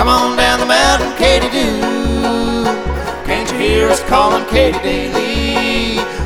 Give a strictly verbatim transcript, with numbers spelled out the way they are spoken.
on down the mountain, Katy Doo. Can't you hear us calling Katy Daly?